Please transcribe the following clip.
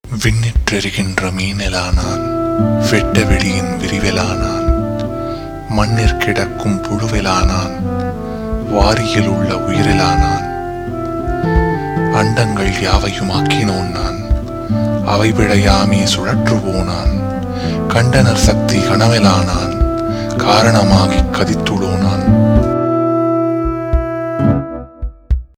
விண்ணிற்றெரிகின்ற மீனெலானான், வெட்ட வெளியின் விரிவெலானான், மண்ணிற் கிடக்கும் புழுவெலானான், வாரியில் உள்ள உயிரெலானான். அண்டங்கள் யாவையும் ஆக்கினோன் நான், அவை விழையாமே சுழற்றுவோனான். கண்டனர் சக்தி கனவெலானான், காரணமாகிக் கதித்துள்